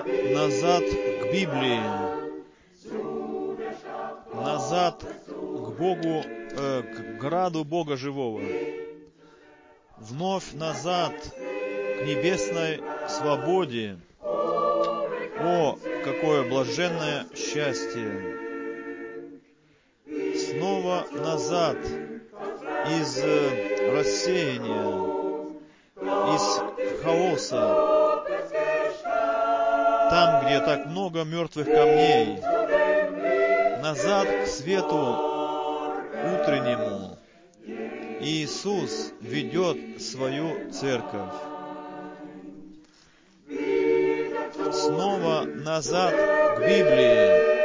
назад к Библии, назад к Богу, к граду Бога живого, вновь назад к небесной свободе. О, какое блаженное счастье! Снова назад из рассеяния, из хаоса, там, где так много мертвых камней, назад к свету утреннему. Иисус ведет свою церковь. Снова назад к Библии,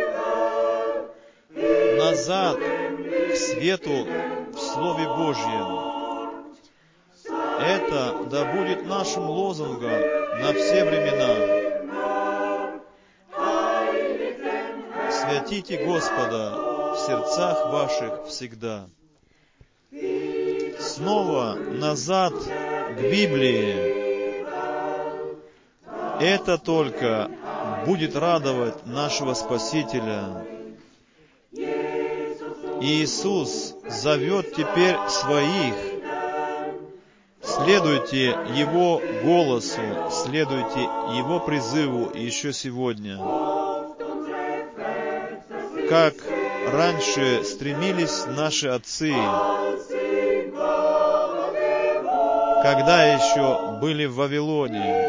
назад к свету в Слове Божьем. Это да будет нашим лозунгом на все времена. Святите Господа в сердцах ваших всегда. Снова назад к Библии. Это только будет радовать нашего Спасителя. Иисус зовет теперь своих. Следуйте Его голосу, следуйте Его призыву еще сегодня. Как раньше стремились наши отцы, когда еще были в Вавилоне.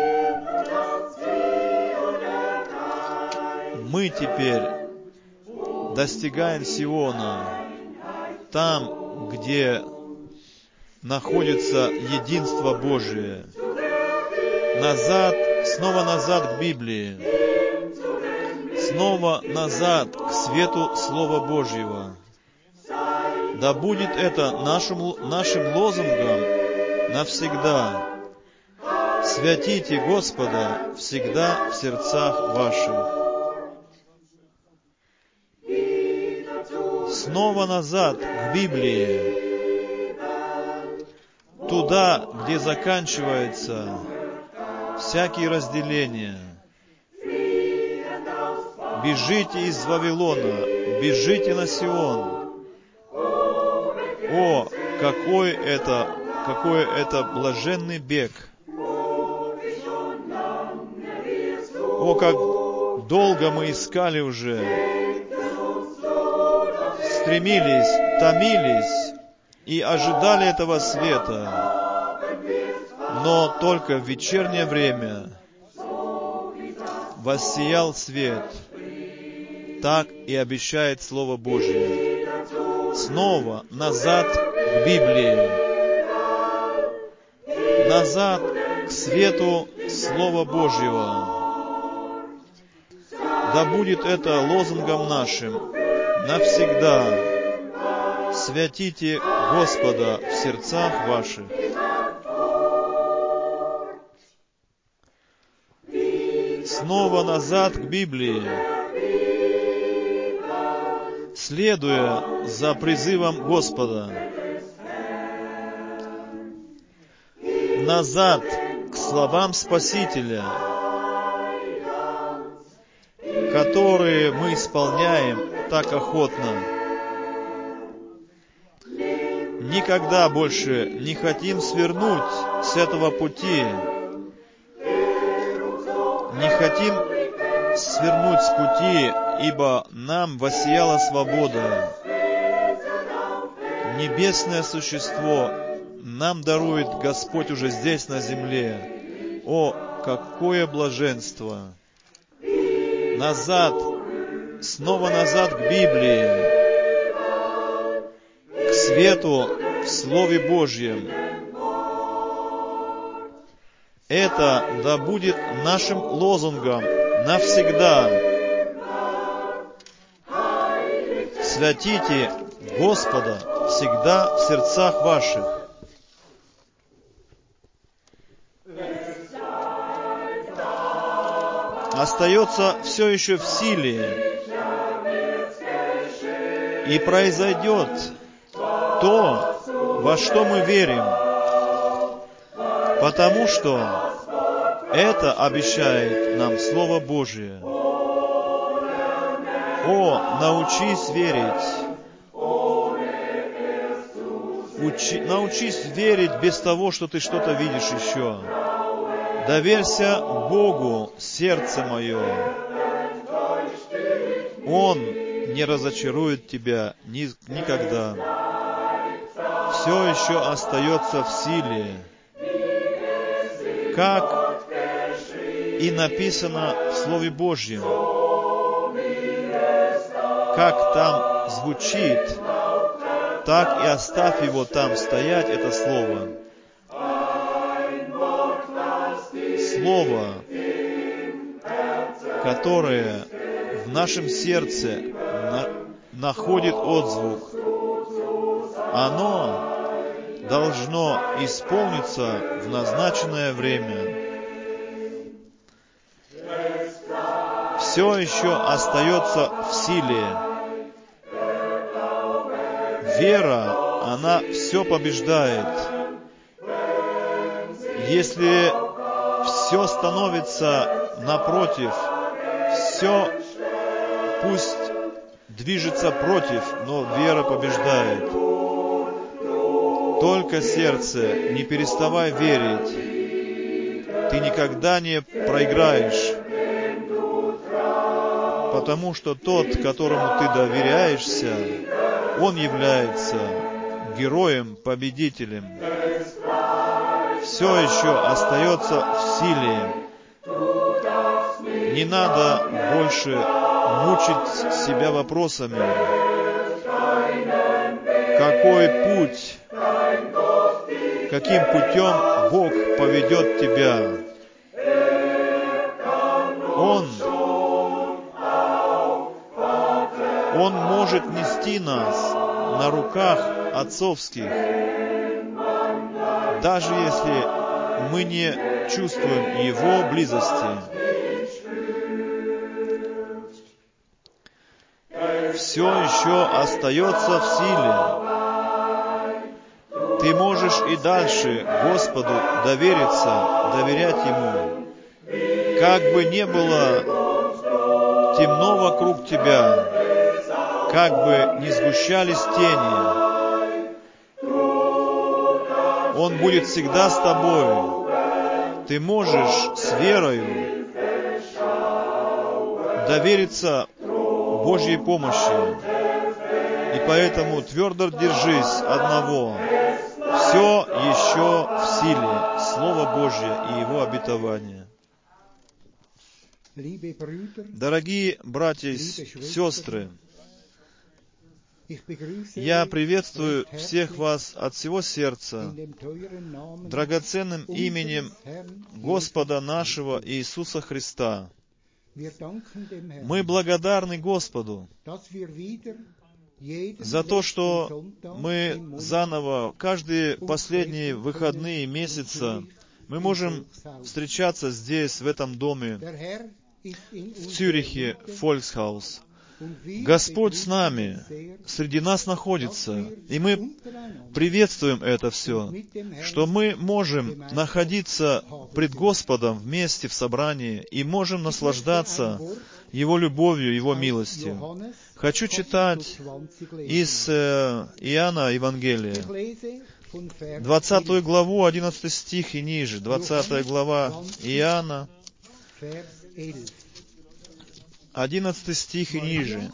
Мы теперь достигаем Сиона, там, где находится единство Божие. Назад, снова назад к Библии, снова назад к свету Слова Божьего. Да будет это нашим лозунгом навсегда. Святите Господа всегда в сердцах ваших. Снова назад к Библии, туда, где заканчиваются всякие разделения. Бежите из Вавилона, бежите на Сион. О, какой это блаженный бег! О, как долго мы искали уже, стремились, томились и ожидали этого света. Но только в вечернее время воссиял свет. Так и обещает Слово Божие. Снова назад к Библии, назад к свету Слова Божьего. Да будет это лозунгом нашим навсегда. Святите Господа в сердцах ваших. Снова назад к Библии, следуя за призывом Господа. Назад к словам Спасителя, которые мы исполняем так охотно. Никогда больше не хотим свернуть с этого пути. Не хотим свернуть с пути, ибо нам воссияла свобода. Небесное существо нам дарует Господь уже здесь, на земле. О, какое блаженство! Назад, снова назад к Библии, к свету в Слове Божьем. Это да будет нашим лозунгом навсегда. Святите Господа всегда в сердцах ваших. Остается все еще в силе, и произойдет то, во что мы верим, потому что Это обещает нам Слово Божие. О, научись верить. Научись верить без того, что ты что-то видишь еще. Доверься Богу, сердце мое. Он не разочарует тебя никогда. Все еще остается в силе. Как и написано в Слове Божьем. Как там звучит, так и оставь его там стоять, это Слово. Слово, которое в нашем сердце находит отзвук, оно должно исполниться в назначенное время. Все еще остается в силе. Вера, она все побеждает. Если все становится напротив, все пусть движется против, но вера побеждает. Только сердце, не переставай верить. Ты никогда не проиграешь. Потому что тот, которому ты доверяешься, он является героем-победителем. Все еще остается в силе. Не надо больше мучить себя вопросами. Какой путь, каким путем Бог поведет тебя? Он может нести нас на руках отцовских, даже если мы не чувствуем Его близости. Все еще остается в силе. Ты можешь и дальше Господу доверять Ему. Как бы не было темно вокруг тебя, как бы ни сгущались тени, Он будет всегда с тобой. Ты можешь с верою довериться Божьей помощи. И поэтому твердо держись одного. Все еще в силе Слово Божье и Его обетование. Дорогие братья и сестры, я приветствую всех вас от всего сердца, драгоценным именем Господа нашего Иисуса Христа. Мы благодарны Господу за то, что мы заново, каждые последние выходные месяца, мы можем встречаться здесь, в этом доме, в Цюрихе, Volkshaus. Господь с нами, среди нас находится, и мы приветствуем это все, что мы можем находиться пред Господом вместе в собрании и можем наслаждаться Его любовью, Его милостью. Хочу читать из Иоанна Евангелия, 20 главу, 11 стих и ниже, 20 глава Иоанна, 11 стих и ниже.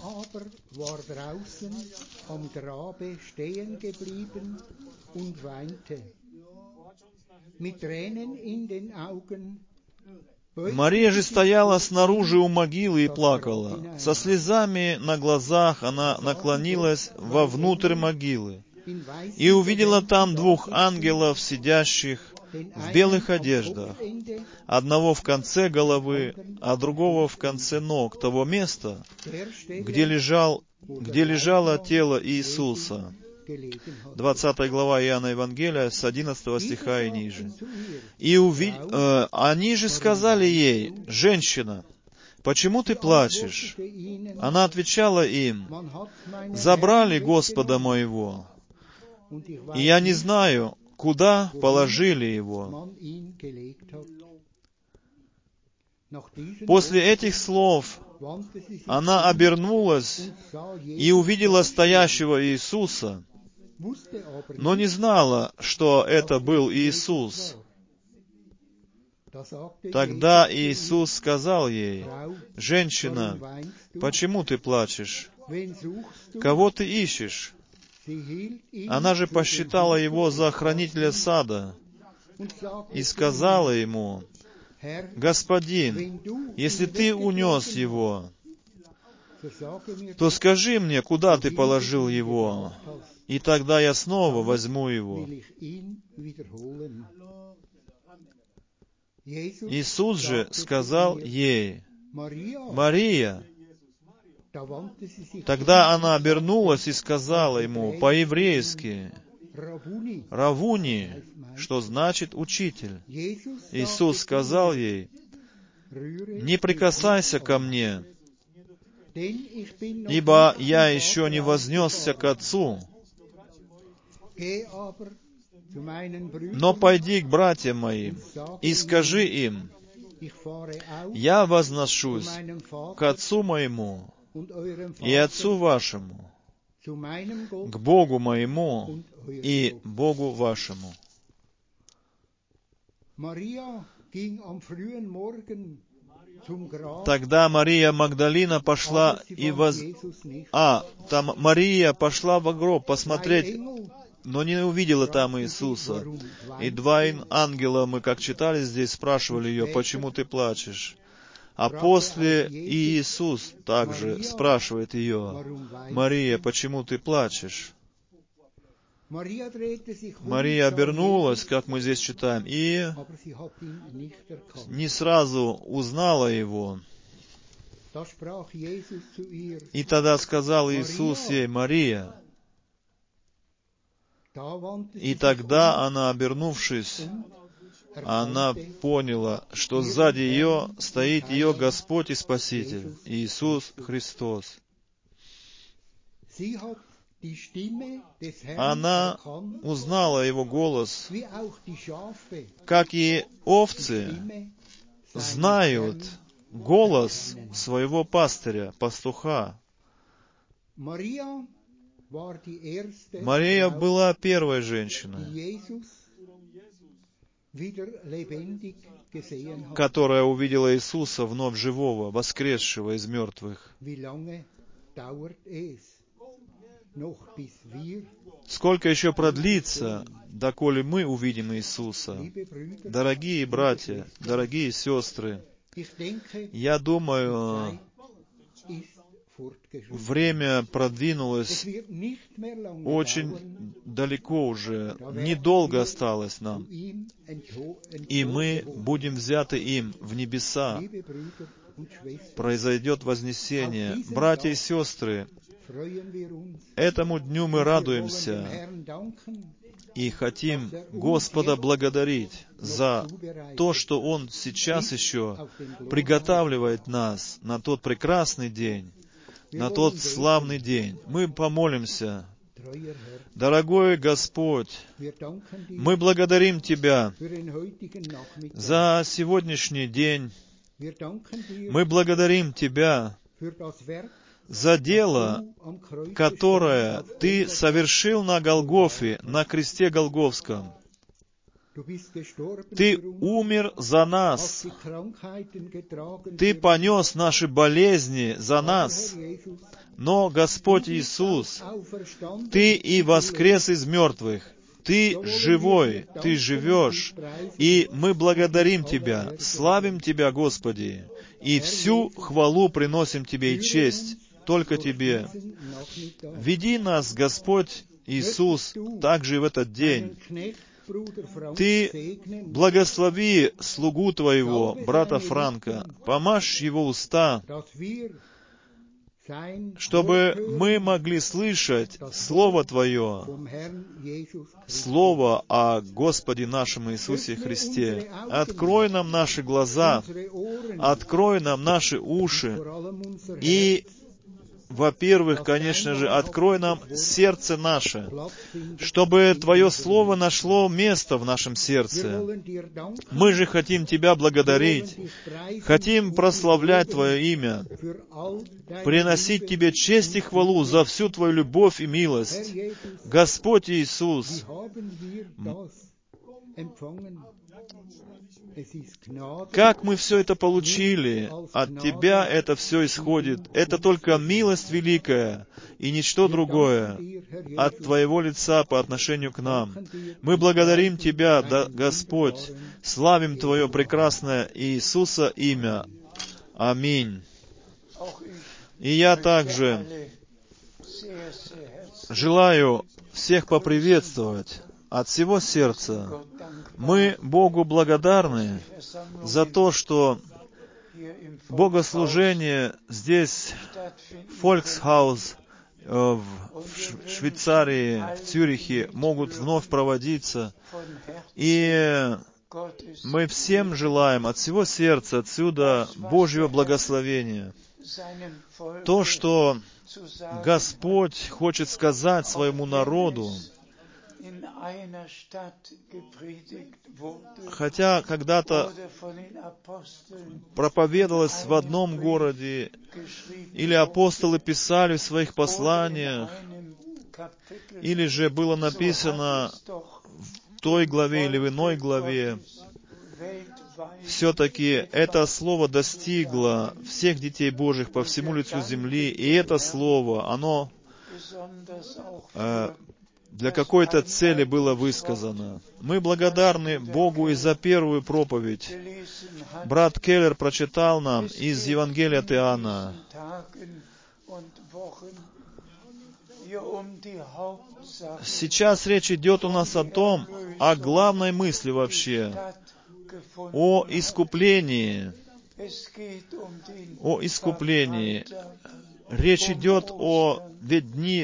Мария же стояла снаружи у могилы и плакала. Со слезами на глазах она наклонилась вовнутрь могилы и увидела там двух ангелов, сидящих в белых одеждах, одного в конце головы, а другого в конце ног того места, где лежало тело Иисуса. 20 глава Иоанна Евангелия с 11 стиха и ниже. Они же сказали ей: «Женщина, почему ты плачешь?» Она отвечала им: «Забрали Господа моего, и я не знаю, куда положили его». После этих слов она обернулась и увидела стоящего Иисуса, но не знала, что это был Иисус. Тогда Иисус сказал ей: «Женщина, почему ты плачешь? Кого ты ищешь?» Она же посчитала его за хранителя сада и сказала ему: «Господин, если ты унес его, то скажи мне, куда ты положил его, и тогда я снова возьму его». Иисус же сказал ей: «Мария». Тогда она обернулась и сказала ему по-еврейски: «Равуни», что значит «учитель». Иисус сказал ей: «Не прикасайся ко мне, ибо я еще не вознесся к Отцу. Но пойди к братьям моим и скажи им: я возношусь к Отцу моему и Отцу вашему, к Богу моему и Богу вашему». Тогда Мария Магдалина пошла Мария пошла в гроб посмотреть, но не увидела там Иисуса. И два ангела, мы как читали здесь, спрашивали ее: «Почему ты плачешь?» А после и Иисус также спрашивает ее: «Мария, почему ты плачешь?» Мария обернулась, как мы здесь читаем, и не сразу узнала его. И тогда сказал Иисус ей: «Мария». И тогда она, обернувшись, она поняла, что сзади ее стоит ее Господь и Спаситель, Иисус Христос. Она узнала Его голос, как и овцы знают голос своего пастыря, пастуха. Мария была первой женщиной, которая увидела Иисуса вновь живого, воскресшего из мертвых. Сколько еще продлится, доколе мы увидим Иисуса? Дорогие братья, дорогие сестры, я думаю, время продвинулось очень далеко уже, недолго осталось нам, и мы будем взяты им в небеса. Произойдет вознесение. Братья и сестры, этому дню мы радуемся и хотим Господа благодарить за то, что Он сейчас еще приготавливает нас на тот прекрасный день, на тот славный день. Мы помолимся. Дорогой Господь, мы благодарим Тебя за сегодняшний день. Мы благодарим Тебя за дело, которое Ты совершил на Голгофе, на кресте Голгофском. Ты умер за нас. Ты понес наши болезни за нас. Но, Господь Иисус, Ты и воскрес из мертвых. Ты живой, Ты живешь, и мы благодарим Тебя, славим Тебя, Господи, и всю хвалу приносим Тебе и честь только Тебе. Веди нас, Господь Иисус, также и в этот день. Ты благослови слугу Твоего, брата Франка, помажь его уста, чтобы мы могли слышать Слово Твое, Слово о Господе нашем Иисусе Христе. Открой нам наши глаза, открой нам наши уши и во-первых, конечно же, открой нам сердце наше, чтобы Твое Слово нашло место в нашем сердце. Мы же хотим Тебя благодарить, хотим прославлять Твое имя, приносить Тебе честь и хвалу за всю Твою любовь и милость. Господь Иисус, как мы все это получили? От Тебя это все исходит. Это только милость великая и ничто другое от Твоего лица по отношению к нам. Мы благодарим Тебя, Господь, славим Твое прекрасное Иисуса имя. Аминь. И я также желаю всех поприветствовать от всего сердца. Мы Богу благодарны за то, что богослужение здесь, в Volkshaus, в Швейцарии, в Цюрихе, могут вновь проводиться. И мы всем желаем от всего сердца отсюда Божьего благословения. То, что Господь хочет сказать своему народу, хотя когда-то проповедовалось в одном городе, или апостолы писали в своих посланиях, или же было написано в той главе или в иной главе, все-таки это Слово достигло всех детей Божьих по всему лицу земли, и это Слово, оно для какой-то цели было высказано. Мы благодарны Богу и за первую проповедь. Брат Келлер прочитал нам из Евангелия от Иоанна. Сейчас речь идет у нас о том, о главной мысли вообще, о искуплении. О искуплении. Речь идет о... Ведь дни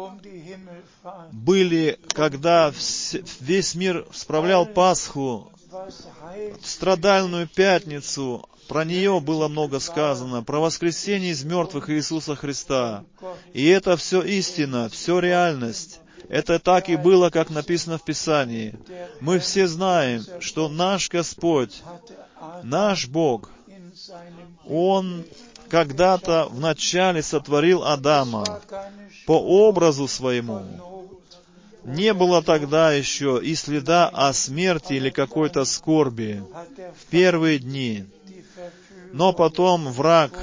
были, когда весь мир справлял Пасху, страдальную пятницу. Про нее было много сказано, про воскресение из мертвых Иисуса Христа. И это все истина, все реальность. Это так и было, как написано в Писании. Мы все знаем, что наш Господь, наш Бог, Он когда-то вначале сотворил Адама по образу своему. Не было тогда еще и следа о смерти или какой-то скорби в первые дни. Но потом враг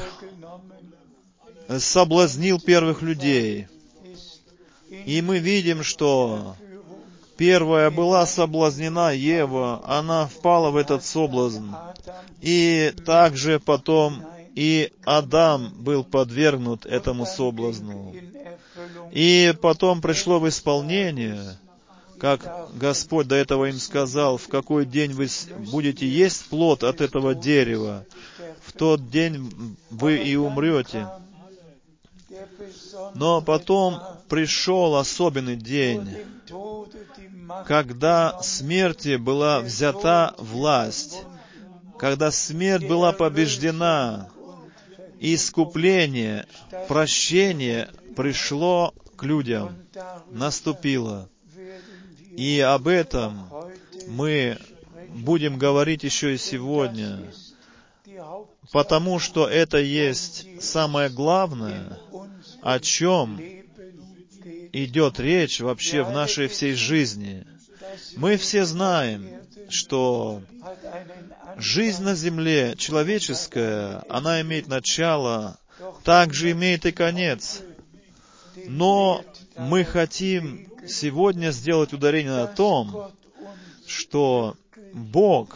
соблазнил первых людей. И мы видим, что первая была соблазнена Ева, она впала в этот соблазн. И также потом и Адам был подвергнут этому соблазну. И потом пришло в исполнение, как Господь до этого им сказал, в какой день вы будете есть плод от этого дерева, в тот день вы и умрете. Но потом пришел особенный день, когда смерти была взята власть, когда смерть была побеждена, искупление, прощение пришло к людям, наступило. И об этом мы будем говорить еще и сегодня, потому что это есть самое главное, о чем идет речь вообще в нашей всей жизни. Мы все знаем, что жизнь на земле человеческая, она имеет начало, также имеет и конец. Но мы хотим сегодня сделать ударение на том, что Бог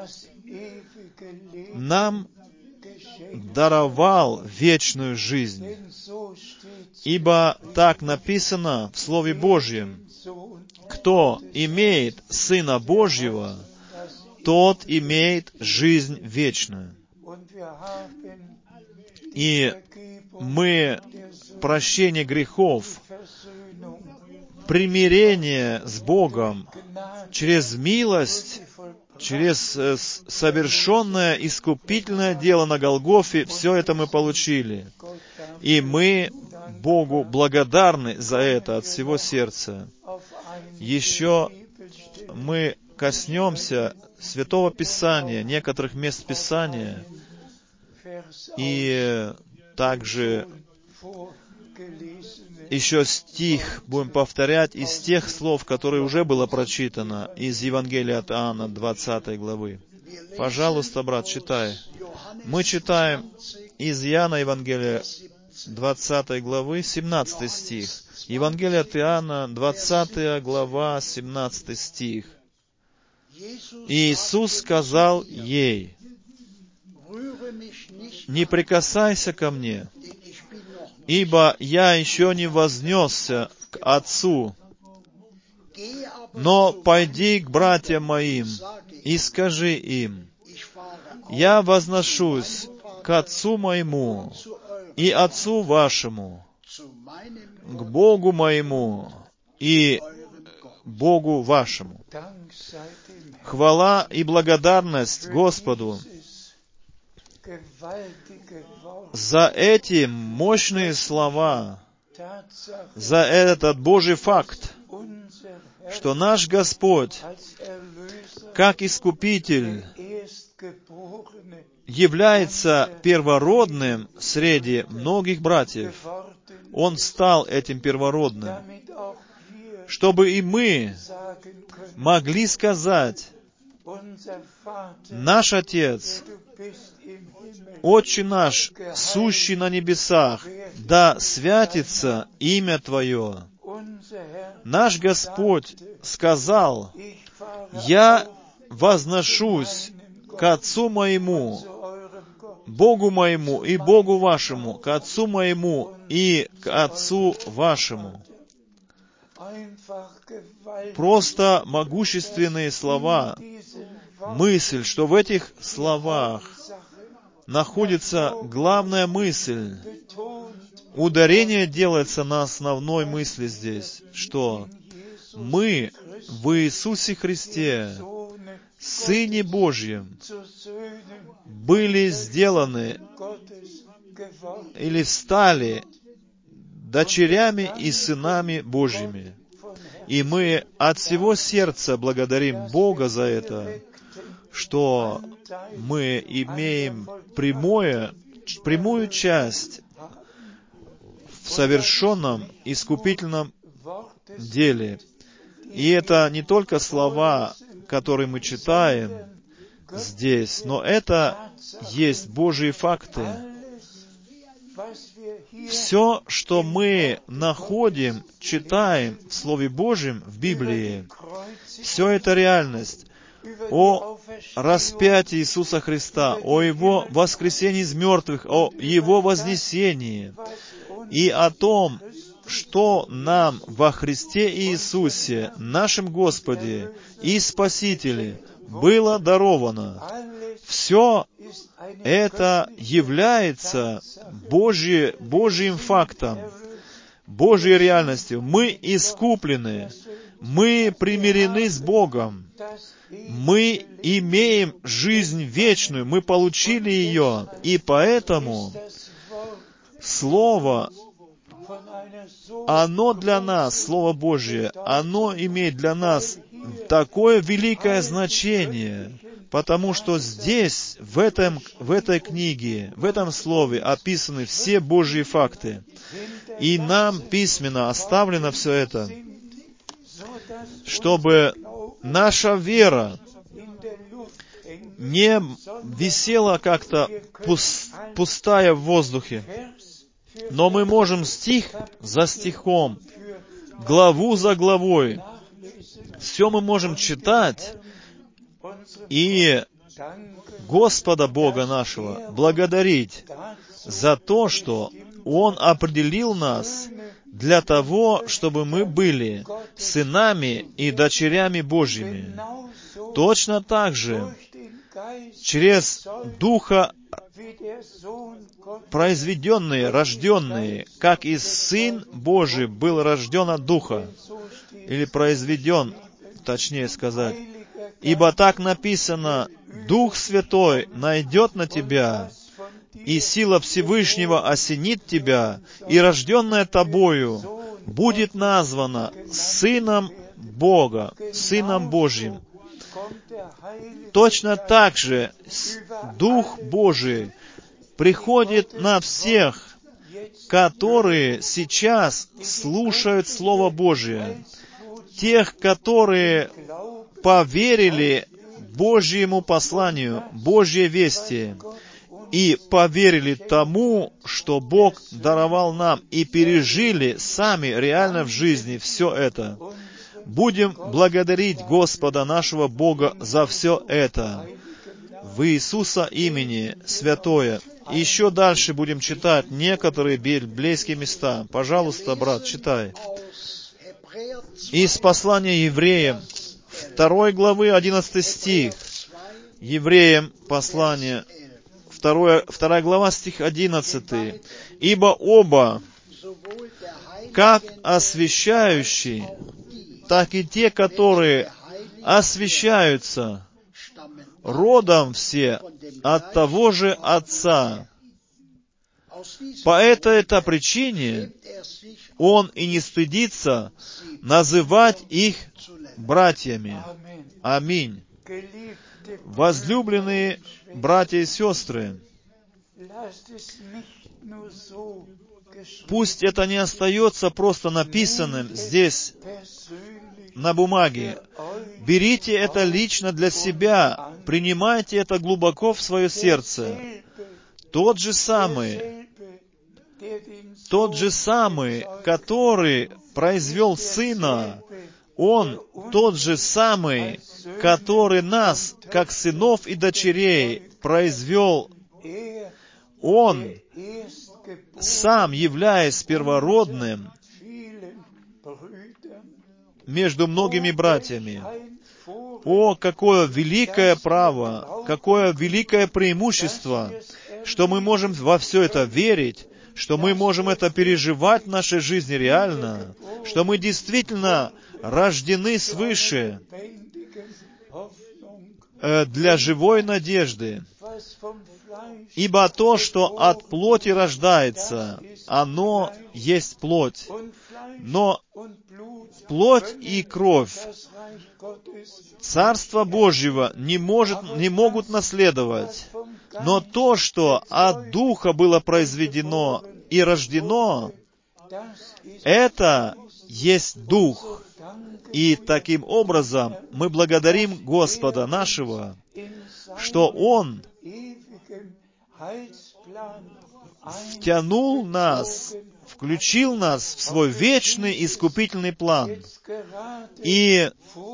нам даровал вечную жизнь. Ибо так написано в Слове Божьем: кто имеет Сына Божьего, тот имеет жизнь вечную. И мы прощение грехов, примирение с Богом через милость, через совершенное искупительное дело на Голгофе, все это мы получили. И мы Богу благодарны за это от всего сердца. Еще мы коснемся Святого Писания, некоторых мест Писания, и также еще стих будем повторять из тех слов, которые уже было прочитано из Евангелия от Иоанна, 20 главы. Пожалуйста, брат, читай. Мы читаем из Иоанна Евангелия 20 главы, 17 стих. Евангелие от Иоанна, 20 глава, 17 стих. Иисус сказал ей: «Не прикасайся ко мне, ибо я еще не вознесся к Отцу. Но пойди к братьям моим и скажи им: я возношусь к Отцу моему и Отцу вашему, к Богу моему и Богу вашему». Хвала и благодарность Господу за эти мощные слова, за этот Божий факт, что наш Господь, как Искупитель, является первородным среди многих братьев. Он стал этим первородным, чтобы и мы могли сказать: «Наш Отец, Отче наш, сущий на небесах, да святится имя Твое». Наш Господь сказал: «Я возношусь к Отцу моему, Богу моему и Богу вашему, к Отцу моему и к Отцу вашему». Просто могущественные слова. Мысль, что в этих словах находится главная мысль. Ударение делается на основной мысли здесь, что мы в Иисусе Христе, Сыне Божьем, были сделаны или стали дочерями и сынами Божьими. И мы от всего сердца благодарим Бога за это, что мы имеем прямую часть в совершенном искупительном деле. И это не только слова, которые мы читаем здесь, но это есть Божьи факты. Все, что мы находим, читаем в Слове Божьем, в Библии, все это реальность. О распятии Иисуса Христа, о Его воскресении из мертвых, о Его вознесении и о том, что нам во Христе Иисусе, нашем Господе и Спасителе, было даровано. Все это является Божьим фактом, Божьей реальностью. Мы искуплены, мы примирены с Богом, мы имеем жизнь вечную, мы получили ее, и поэтому Слово, оно для нас, Слово Божье, оно имеет для нас такое великое значение, потому что здесь, в этой книге, в этом слове описаны все Божьи факты. И нам письменно оставлено все это, чтобы наша вера не висела как-то пустая в воздухе, но мы можем стих за стихом, главу за главой, все мы можем читать и Господа Бога нашего благодарить за то, что Он определил нас для того, чтобы мы были сынами и дочерями Божьими. Точно так же, через Духа произведенные, рожденные, как и Сын Божий был рожден от Духа, или произведен, точнее сказать. Ибо так написано: Дух Святой найдет на тебя и сила Всевышнего осенит тебя, и рожденная тобою будет названа Сыном Бога, Сыном Божьим. Точно так же Дух Божий приходит на всех, которые сейчас слушают Слово Божие, тех, которые поверили Божьему посланию, Божьей вести, и поверили тому, что Бог даровал нам, и пережили сами реально в жизни все это. Будем благодарить Господа нашего Бога за все это. В Иисуса имени святое. И еще дальше будем читать некоторые библейские места. Пожалуйста, брат, читай. Из послания Евреям, 2 главы, 11 стих. Евреям послание, 2 глава, стих 11. «Ибо оба, как освящающие, так и те, которые освящаются, родом все от того же Отца. По этой-то причине Он и не стыдится называть их братьями». Аминь. Возлюбленные братья и сестры, пусть это не остается просто написанным здесь, на бумаге. Берите это лично для себя, принимайте это глубоко в свое сердце. Тот же самый, который произвел Сына, Он тот же самый, который нас, как сынов и дочерей, произвел. Он, сам являясь первородным между многими братьями. О, какое великое право, какое великое преимущество, что мы можем во все это верить, что мы можем это переживать в нашей жизни реально, что мы действительно рождены свыше для живой надежды. Ибо то, что от плоти рождается, оно есть плоть. Но плоть и кровь Царства Божьего не могут наследовать. Но то, что от Духа было произведено и рождено, это есть Дух. И таким образом мы благодарим Господа нашего, что Он втянул нас, включил нас в свой вечный искупительный план. И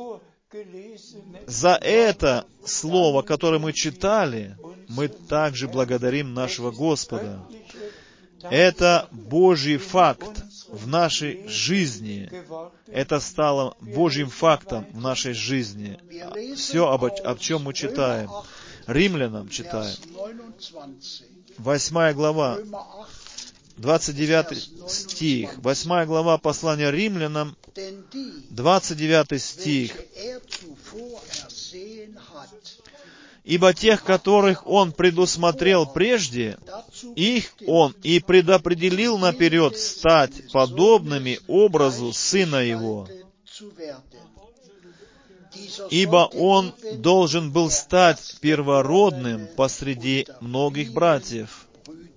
за это слово, которое мы читали, мы также благодарим нашего Господа. Это Божий факт в нашей жизни. Это стало Божьим фактом в нашей жизни. Все, о чем мы читаем. Римлянам читаем. 8 глава, 29 стих. 8 глава послания Римлянам, 29 стих. «Ибо тех, которых Он предусмотрел прежде, их Он и предопределил наперед стать подобными образу Сына Его. Ибо Он должен был стать первородным посреди многих братьев».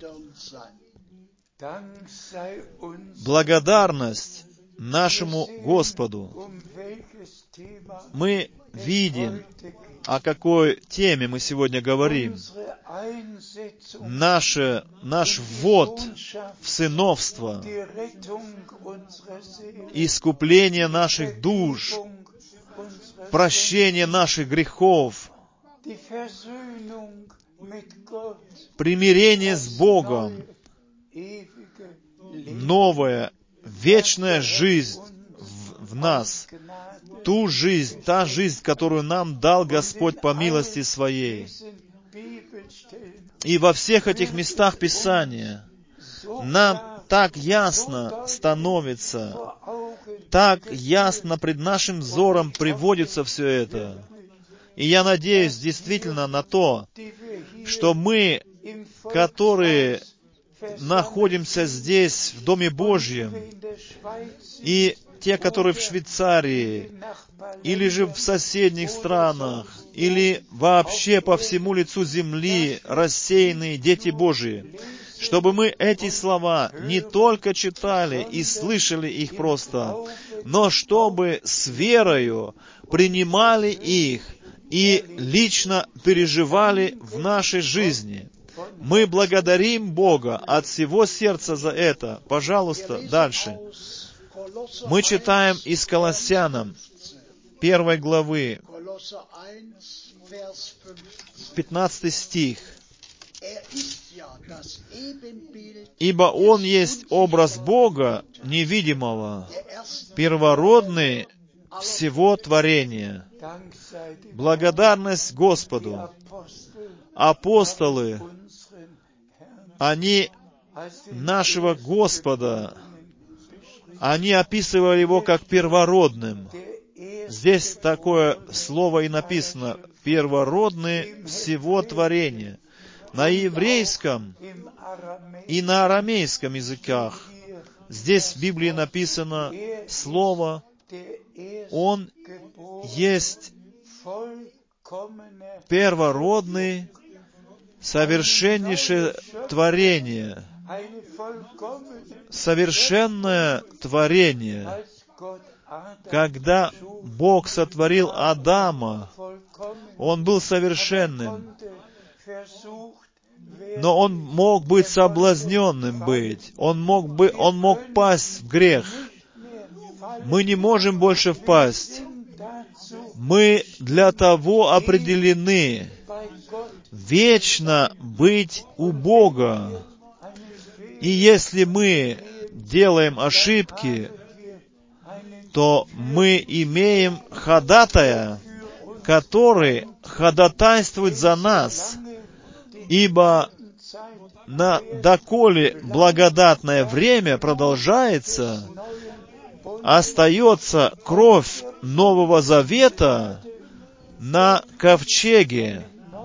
Благодарность нашему Господу. Мы видим, о какой теме мы сегодня говорим. Наш ввод в сыновство, искупление наших душ, прощение наших грехов, примирение с Богом, новая, вечная жизнь в нас, та жизнь, которую нам дал Господь по милости Своей. И во всех этих местах Писания нам так ясно становится, так ясно пред нашим взором приводится все это. И я надеюсь действительно на то, что мы которые находимся здесь, в Доме Божьем, и те, которые в Швейцарии, или же в соседних странах, или вообще по всему лицу земли рассеянные дети Божьи, чтобы мы эти слова не только читали и слышали их просто, но чтобы с верою принимали их и лично переживали в нашей жизни. Мы благодарим Бога от всего сердца за это. Пожалуйста, дальше. Мы читаем из Колоссянам 1 главы, 15 стих. «Ибо Он есть образ Бога невидимого, первородный всего творения». Благодарность Господу. Апостолы, они нашего Господа, они описывали Его как первородным. Здесь такое слово и написано: первородный всего творения. На еврейском и на арамейском языках здесь в Библии написано слово «Он есть первородный, совершеннейшее творение». Совершенное творение. Когда Бог сотворил Адама, он был совершенным, но он мог быть соблазненным быть. Он мог пасть в грех. Мы не можем больше впасть. Мы для того определены вечно быть у Бога. И если мы делаем ошибки, то мы имеем ходатая, который ходатайствует за нас, ибо доколе благодатное время продолжается, остается кровь Нового Завета на ковчеге,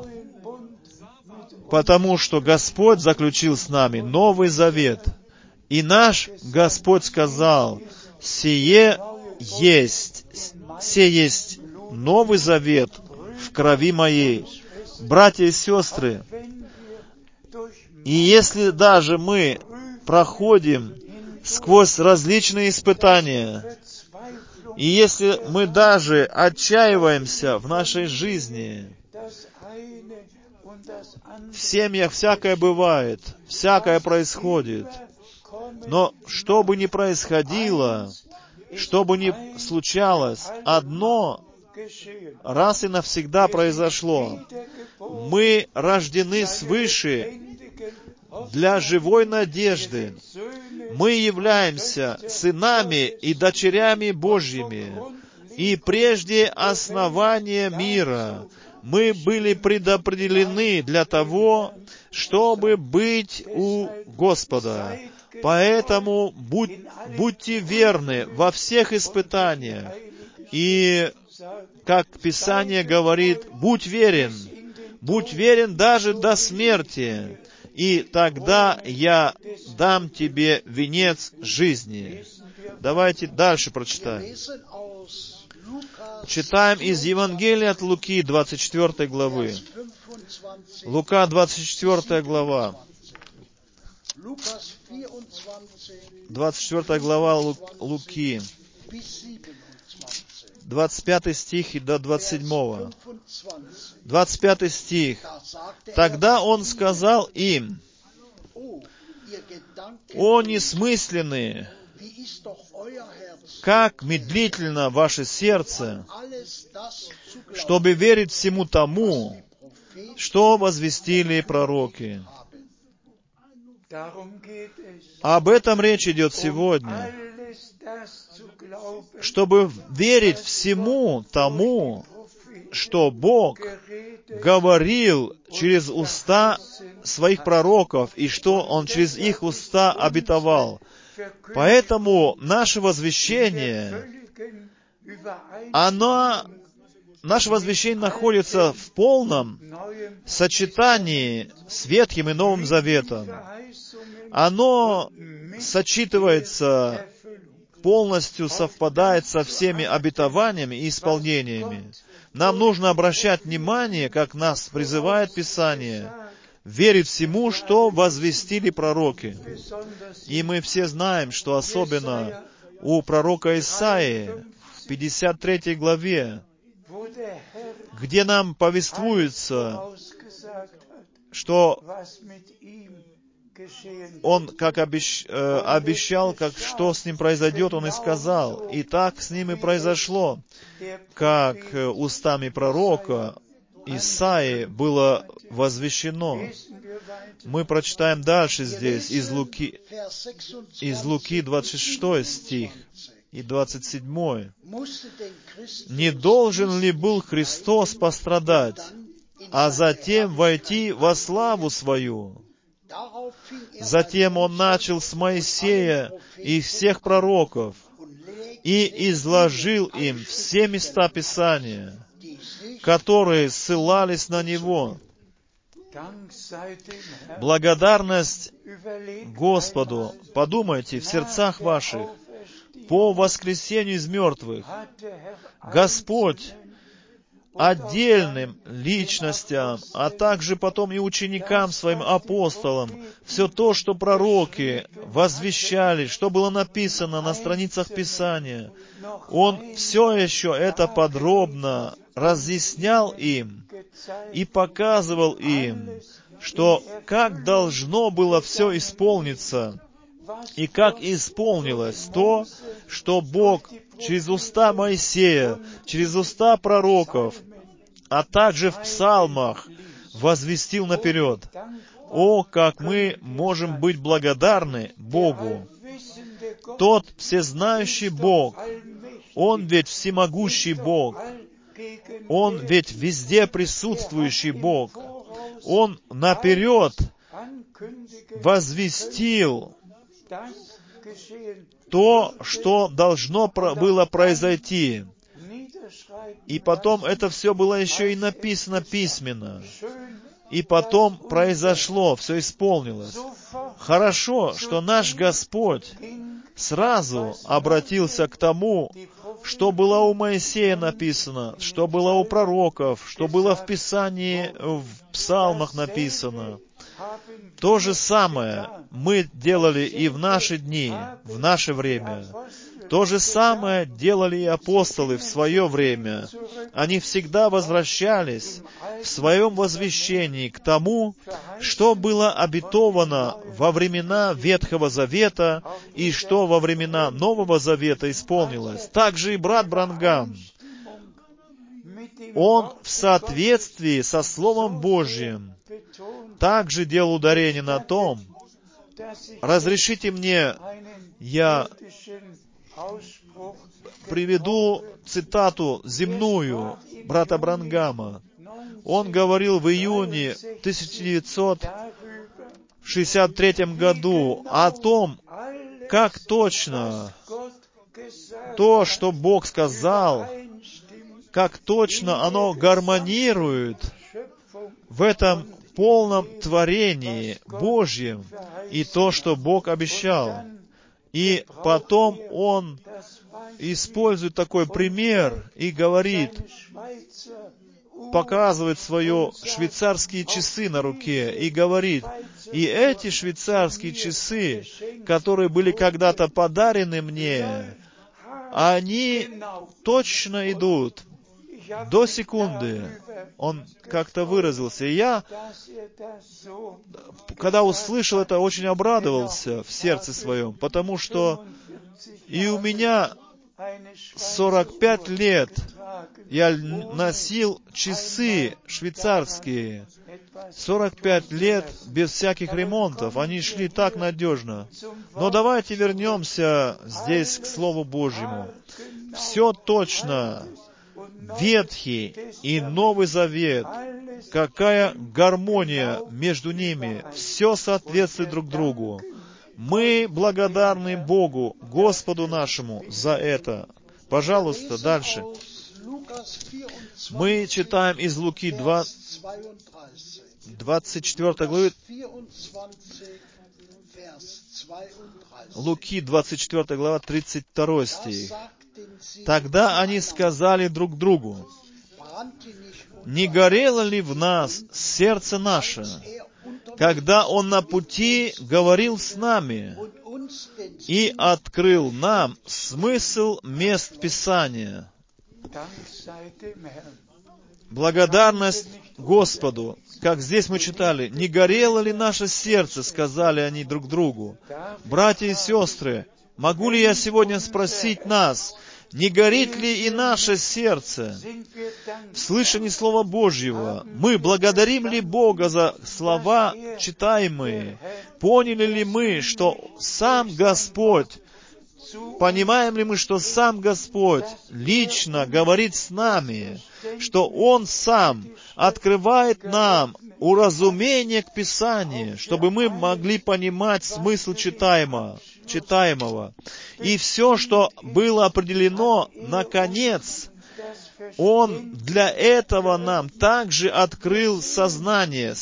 потому что Господь заключил с нами Новый Завет. И наш Господь сказал: «Сие есть Новый Завет в крови моей». Братья и сестры, и если даже мы проходим сквозь различные испытания, и если мы даже отчаиваемся в нашей жизни, в семьях всякое бывает, всякое происходит, но что бы ни происходило, что бы ни случалось, одно раз и навсегда произошло. Мы рождены свыше для живой надежды. Мы являемся сынами и дочерями Божьими. И прежде основания мира мы были предопределены для того, чтобы быть у Господа. Поэтому будьте верны во всех испытаниях. И, как Писание говорит, будь верен даже до смерти, и тогда я дам тебе венец жизни. Давайте дальше прочитаем. Читаем из Евангелия от Луки, 24 главы. Лука, 24 глава. 24 глава Луки, 25 стих и до 27. 25 стих. «Тогда он сказал им: о несмысленные, как медлительно ваше сердце, чтобы верить всему тому, что возвестили пророки». Об этом речь идет сегодня. Чтобы верить всему тому, что Бог говорил через уста своих пророков, и что Он через их уста обетовал. Поэтому наше возвещение, оно наше возвещение находится в полном сочетании с Ветхим и Новым Заветом. Оно сочетывается, полностью совпадает со всеми обетованиями и исполнениями. Нам нужно обращать внимание, как нас призывает Писание, верить всему, что возвестили пророки. И мы все знаем, что особенно у пророка Исаии в 53 главе, где нам повествуется, что он, как обещал, что с ним произойдет, он и сказал. И так с ним и произошло, как устами пророка Исаии было возвещено. Мы прочитаем дальше здесь, из Луки 26 стих и 27. «Не должен ли был Христос пострадать, а затем войти во славу свою? Затем Он начал с Моисея и всех пророков и изложил им все места Писания, которые ссылались на Него. Благодарность Господу, подумайте в сердцах ваших, по воскресению из мертвых. Господь отдельным личностям, а также потом и ученикам своим, апостолам, все то, что пророки возвещали, что было написано на страницах Писания, Он все еще это подробно разъяснял им и показывал им, что как должно было все исполниться, и как исполнилось то, что Бог через уста Моисея, через уста пророков, а также в псалмах возвестил наперед. О, как мы можем быть благодарны Богу! Тот всезнающий Бог, Он ведь всемогущий Бог, Он ведь везде присутствующий Бог. Он наперед возвестил то, что должно было произойти. И потом это все было еще и написано письменно. И потом произошло, все исполнилось. Хорошо, что наш Господь сразу обратился к тому, что было у Моисея написано, что было у пророков, что было в Писании, в псалмах написано. То же самое мы делали и в наши дни, в наше время. То же самое делали и апостолы в свое время. Они всегда возвращались в своем возвещении к тому, что было обетовано во времена Ветхого Завета и что во времена Нового Завета исполнилось. Также и брат Бранхам. Он в соответствии со Словом Божьим также делал ударение на том, разрешите мне, я приведу цитату земную брата Бранхама. Он говорил в июне 1963 году о том, как точно то, что Бог сказал, как точно оно гармонирует в этом полном творении Божьем и то, что Бог обещал. И потом он использует такой пример и говорит, показывает свои швейцарские часы на руке и говорит, и эти швейцарские часы, которые были когда-то подарены мне, они точно идут до секунды. Он как-то выразился. И я, когда услышал это, очень обрадовался в сердце своем, потому что и у меня 45 лет я носил часы швейцарские. 45 лет без всяких ремонтов. Они шли так надежно. Но давайте вернемся здесь к Слову Божьему. Все точно. Ветхий и Новый Завет. Какая гармония между ними. Все соответствует друг другу. Мы благодарны Богу, Господу нашему, за это. Пожалуйста, дальше. Мы читаем из Луки 24 главы, Луки 24 глава, 32 стих. «Тогда они сказали друг другу: не горело ли в нас сердце наше, когда Он на пути говорил с нами и открыл нам смысл мест Писания?» Благодарность Господу. Как здесь мы читали, «Не горело ли наше сердце?» — сказали они друг другу. Братья и сестры, могу ли я сегодня спросить нас, не горит ли и наше сердце в слышании Слова Божьего? Мы благодарим ли Бога за слова читаемые? Поняли ли мы, что сам Господь, понимаем ли мы, что сам Господь лично говорит с нами, что Он сам открывает нам уразумение к Писанию, чтобы мы могли понимать смысл читаемого. И все, что было определено, наконец, Он для этого нам также открыл сознание,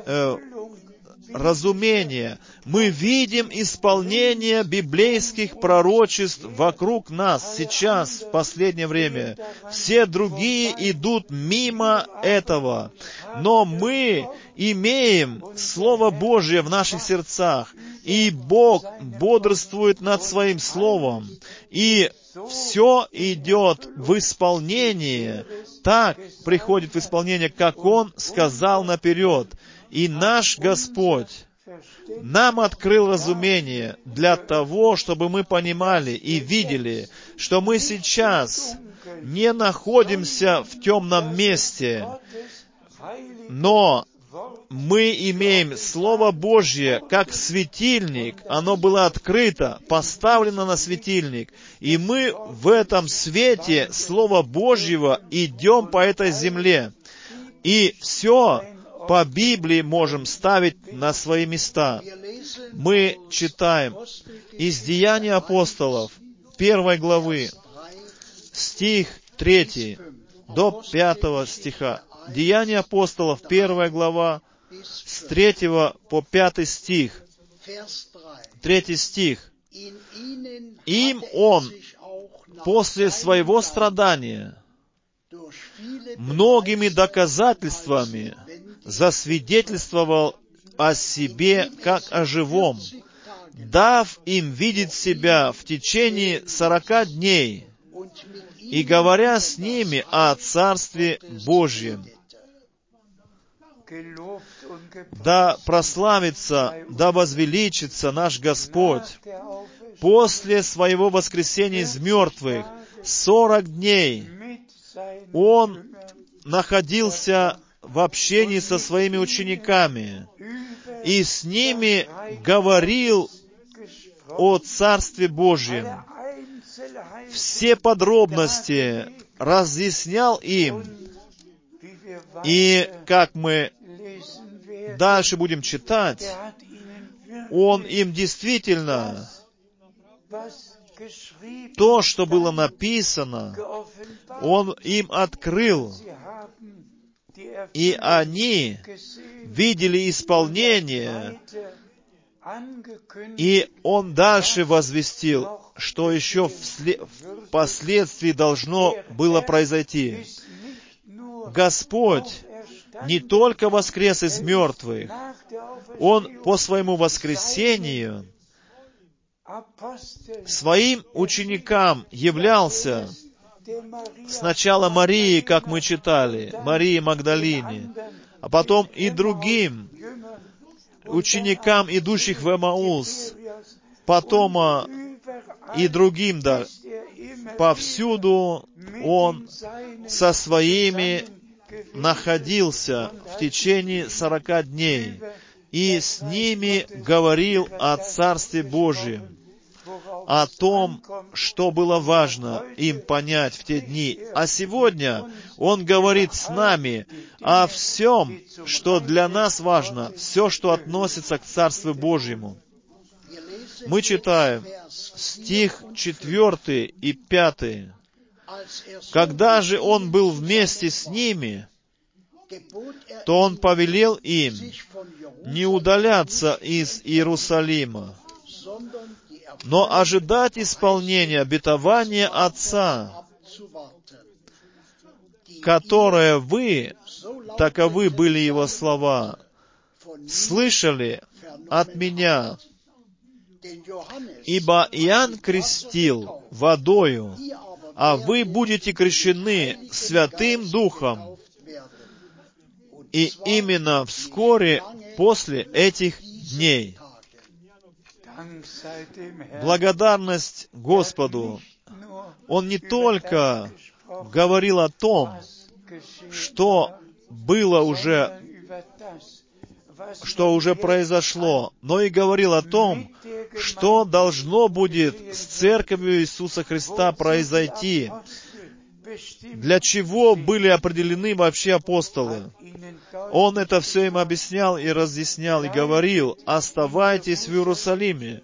разумение. Мы видим исполнение библейских пророчеств вокруг нас сейчас, в последнее время. Все другие идут мимо этого. Но мы имеем Слово Божие в наших сердцах, и Бог бодрствует над Своим Словом, и все идет в исполнение, так приходит в исполнение, как Он сказал наперед. И наш Господь нам открыл разумение для того, чтобы мы понимали и видели, что мы сейчас не находимся в темном месте, но мы имеем Слово Божье как светильник. Оно было открыто, поставлено на светильник. И мы в этом свете Слова Божьего идем по этой земле. И все по Библии можем ставить на свои места. Мы читаем из Деяний апостолов 1 главы, стих 3 до 5 стиха. Деяния апостолов 1 глава, с 3 по 5 стих. 3 стих. «Им Он после своего страдания многими доказательствами засвидетельствовал о себе как о живом, дав им видеть себя в течение 40 дней и говоря с ними о Царстве Божьем». Да прославится, да возвеличится наш Господь. После Своего воскресения из мертвых 40 дней Он находился в общении со Своими учениками и с ними говорил о Царстве Божьем. Все подробности разъяснял им. И как мы дальше будем читать, Он им действительно то, что было написано, Он им открыл. И они видели исполнение, и Он дальше возвестил, что еще впоследствии должно было произойти. Господь не только воскрес из мертвых, Он по Своему воскресению Своим ученикам являлся сначала Марии, как мы читали, Марии Магдалине, а потом и другим ученикам, идущих в Эмаус, потом и другим, да, повсюду Он со Своими находился в течение 40 дней и с ними говорил о Царстве Божьем, о том, что было важно им понять в те дни. А сегодня Он говорит с нами о всем, что для нас важно, все, что относится к Царству Божьему. Мы читаем стих 4 и 5. Когда же Он был вместе с ними, то Он повелел им не удаляться из Иерусалима, но ожидать исполнения обетования Отца, которое вы, таковы были Его слова, слышали от Меня. Ибо Иоанн крестил водою, а вы будете крещены Святым Духом. И именно вскоре после этих дней. Благодарность Господу. Он не только говорил о том, что было уже, что уже произошло, но и говорил о том, что должно будет с Церковью Иисуса Христа произойти, для чего были определены вообще апостолы. Он это все им объяснял и разъяснял, и говорил: оставайтесь в Иерусалиме,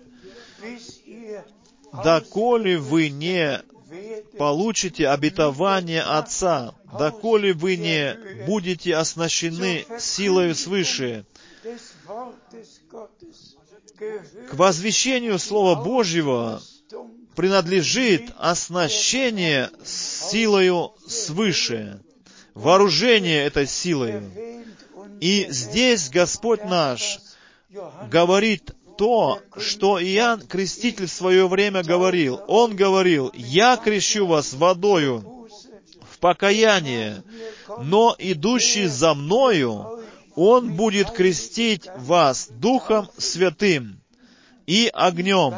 доколе вы не получите обетование Отца, доколе вы не будете оснащены силою свыше. К возвещению Слова Божьего принадлежит оснащение силою свыше, вооружение этой силою. И здесь Господь наш говорит то, что Иоанн Креститель в свое время говорил. Он говорил: «Я крещу вас водою в покаяние, но идущий за Мною, Он будет крестить вас Духом Святым и огнем».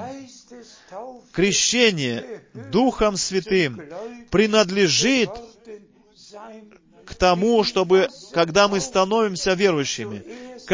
Крещение Духом Святым принадлежит к тому, чтобы, когда мы становимся верующими,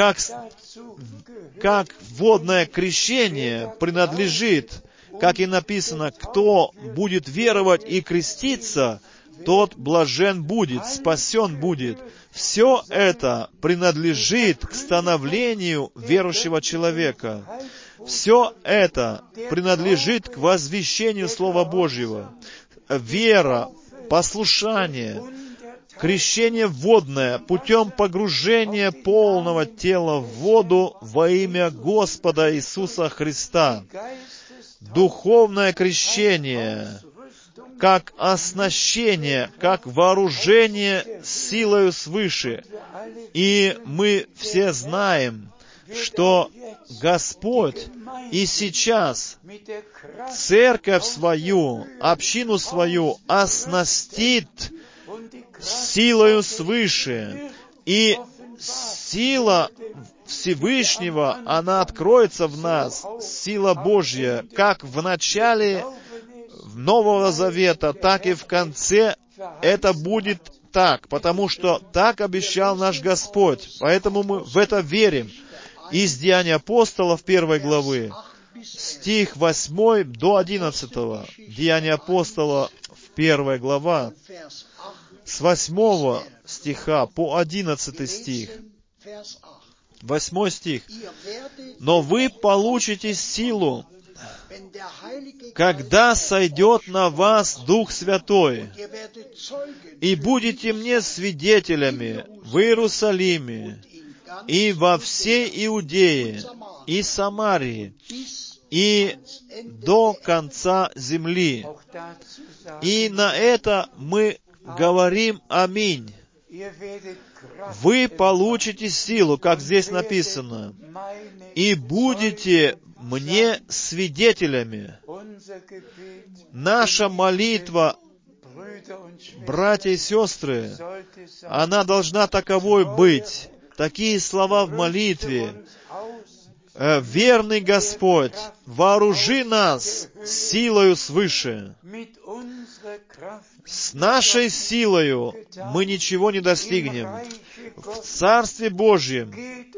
как водное крещение принадлежит, как и написано: кто будет веровать и креститься, тот блажен будет, спасен будет. Все это принадлежит к становлению верующего человека. Все это принадлежит к возвещению Слова Божьего. Вера, послушание, крещение водное путем погружения полного тела в воду во имя Господа Иисуса Христа. Духовное крещение, как оснащение, как вооружение силою свыше. И мы все знаем, что Господь и сейчас церковь свою, общину свою оснастит силою свыше. И сила Всевышнего, она откроется в нас, сила Божья, как в начале Нового Завета, так и в конце это будет так, потому что так обещал наш Господь. Поэтому мы в это верим. Из Деяний апостолов 1 главы, стих 8 до 11. Деяния апостола 1 глава, с 8 стиха по 11 стих. 8 стих. «Но вы получите силу, когда сойдет на вас Дух Святой, и будете мне свидетелями в Иерусалиме, и во всей Иудее, и Самарии, и до конца земли». И на это мы говорим аминь. Вы получите силу, как здесь написано, и будете мне свидетелями. Наша молитва, братья и сестры, она должна таковой быть. Такие слова в молитве. «Верный Господь, вооружи нас силою свыше». С нашей силою мы ничего не достигнем. В Царстве Божьем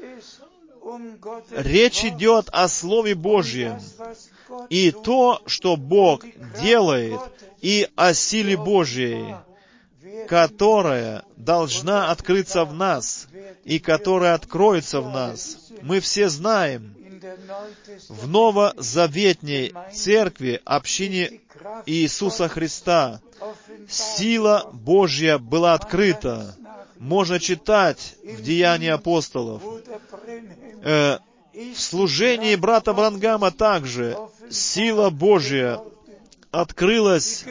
речь идет о Слове Божьем, и то, что Бог делает, и о силе Божьей, которая должна открыться в нас, и которая откроется в нас. Мы все знаем, В новозаветней церкви, общине Иисуса Христа, сила Божья была открыта. Можно читать в Деянии апостолов. В служении брата Бранхама также сила Божья открылась.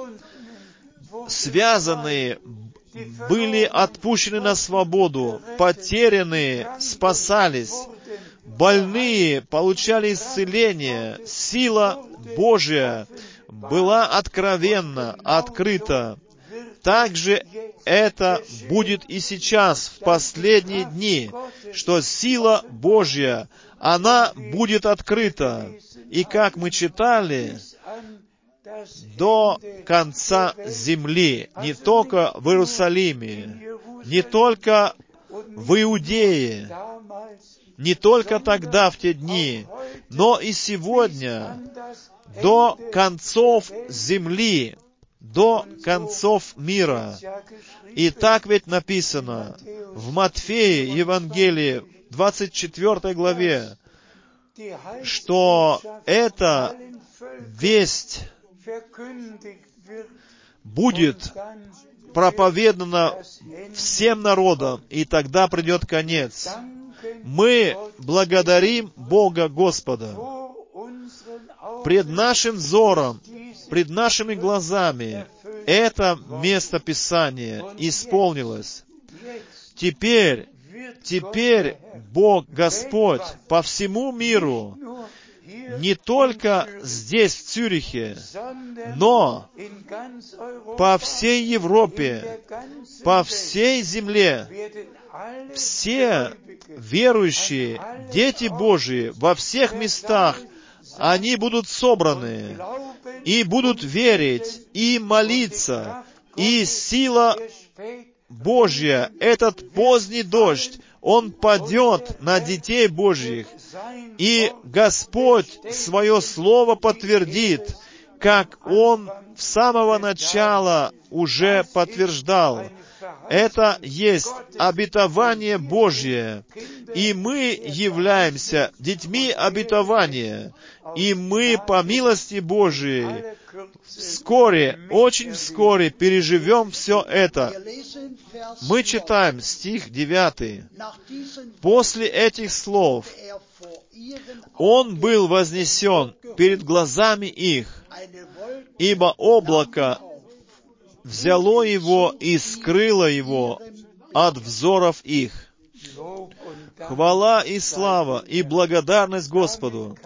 Связанные были отпущены на свободу, потерянные спасались, больные получали исцеление. Сила Божья была откровенно открыта. Также это будет и сейчас, в последние дни, что сила Божья, она будет открыта. И как мы читали, до конца земли, не только в Иерусалиме, не только в Иудее, не только тогда, в те дни, но и сегодня, до концов земли, до концов мира. И так ведь написано в Матфея Евангелии, 24 главе, что эта весть будет проповедана всем народам, и тогда придет конец. Мы благодарим Бога Господа. Пред нашим взором, пред нашими глазами это место Писания исполнилось. Теперь Бог Господь по всему миру, не только здесь, в Цюрихе, но по всей Европе, по всей земле, все верующие, дети Божьи во всех местах, они будут собраны и будут верить, и молиться, и сила Божья, этот поздний дождь, он падет на детей Божьих, и Господь свое Слово подтвердит, как Он с самого начала уже подтверждал. Это есть обетование Божье, и мы являемся детьми обетования, и мы по милости Божией вскоре, очень вскоре переживем все это. Мы читаем стих 9. После этих слов Он был вознесен перед глазами их, ибо облако взяло Его и скрыло Его от взоров их. Хвала и слава и благодарность Господу.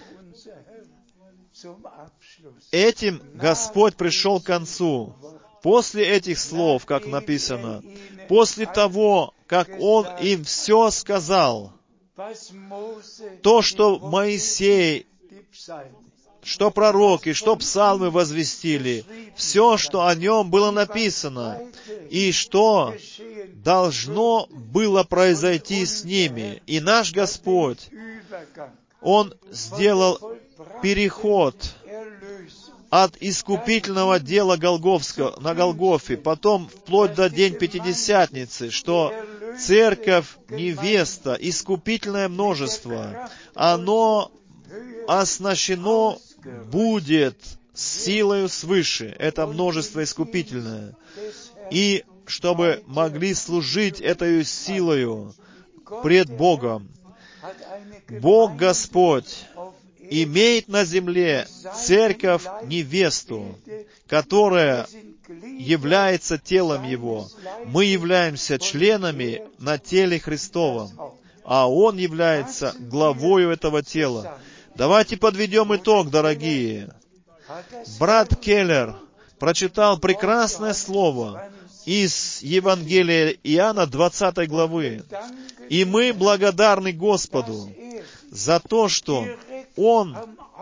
Этим Господь пришел к концу. После этих слов, как написано, после того, как Он им все сказал, то, что Моисей, что пророки, что псалмы возвестили, все, что о Нем было написано, и что должно было произойти с ними. И наш Господь, Он сделал переход от искупительного дела Голгофского на Голгофе, потом вплоть до День Пятидесятницы, что церковь, невеста, искупительное множество, оно оснащено будет силою свыше, это множество искупительное. И чтобы могли служить этой силою пред Богом, Бог Господь имеет на земле церковь невесту, которая является телом Его. Мы являемся членами на теле Христовом, а Он является главою этого тела. Давайте подведем итог, дорогие. Брат Келлер прочитал прекрасное слово из Евангелия Иоанна 20 главы. И мы благодарны Господу за то, что Он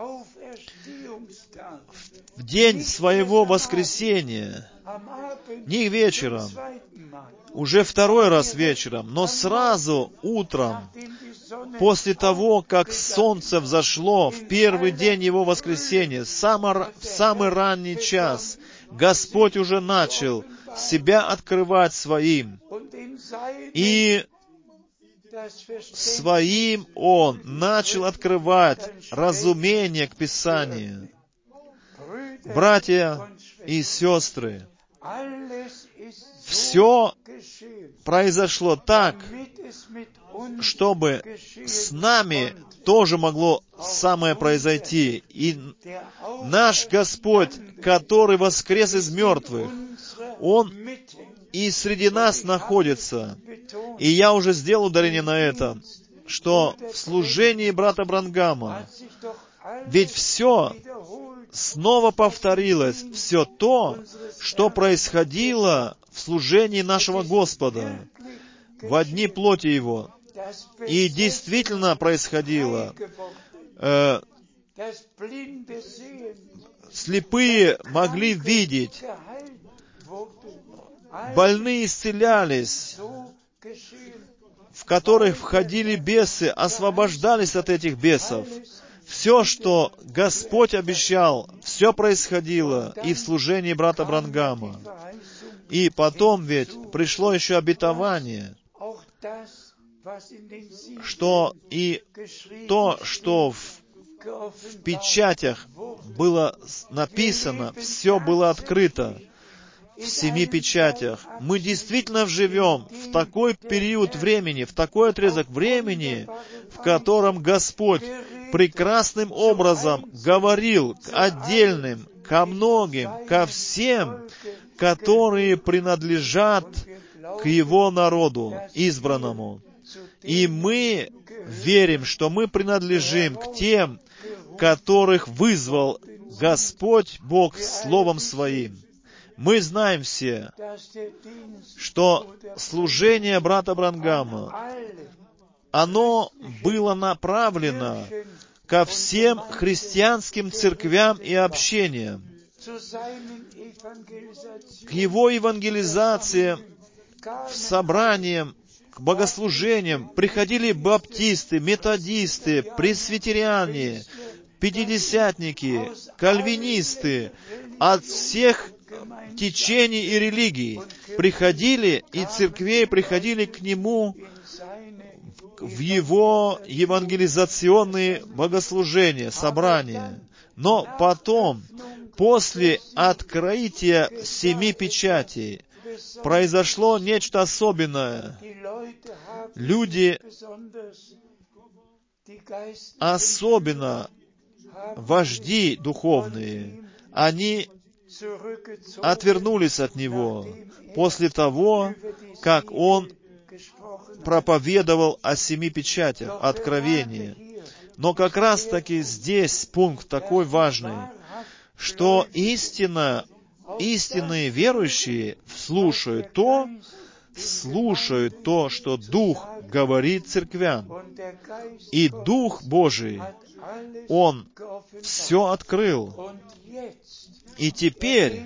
в день своего воскресения, не вечером, уже второй раз вечером, но сразу утром, после того, как солнце взошло в первый день Его воскресения, в самый ранний час, Господь уже начал себя открывать своим. И своим Он начал открывать разумение к Писанию. Братья и сестры, все произошло так, чтобы с нами тоже могло самое произойти. И наш Господь, который воскрес из мертвых, Он и среди нас находится. И я уже сделал ударение на это, что в служении брата Бранхама ведь все снова повторилось, все то, что происходило в служении нашего Господа во дни плоти Его. И действительно происходило. Слепые могли видеть, больные исцелялись, в которых входили бесы, освобождались от этих бесов. Все, что Господь обещал, все происходило и в служении брата Бранхама. И потом ведь пришло еще обетование, что и то, что в печатях было написано, все было открыто. В 7 печатях. Мы действительно живем в такой период времени, в такой отрезок времени, в котором Господь прекрасным образом говорил к отдельным, ко многим, ко всем, которые принадлежат к Его народу, избранному. И мы верим, что мы принадлежим к тем, которых вызвал Господь Бог Словом Своим. Мы знаем все, что служение брата Бранхама, оно было направлено ко всем христианским церквям и общениям, к его евангелизациям, собраниям, к богослужениям. Приходили баптисты, методисты, пресвитериане, пятидесятники, кальвинисты, от всех течений и религий приходили, и церквей приходили к нему в его евангелизационные богослужения, собрания. Но потом, после открытия 7 печатей, произошло нечто особенное. Люди, особенно вожди духовные, они отвернулись от него после того, как он проповедовал о 7 печатях, откровении. Но как раз-таки здесь пункт такой важный, что истинные верующие слушают то, что Дух говорит церквям. И Дух Божий, Он все открыл. И теперь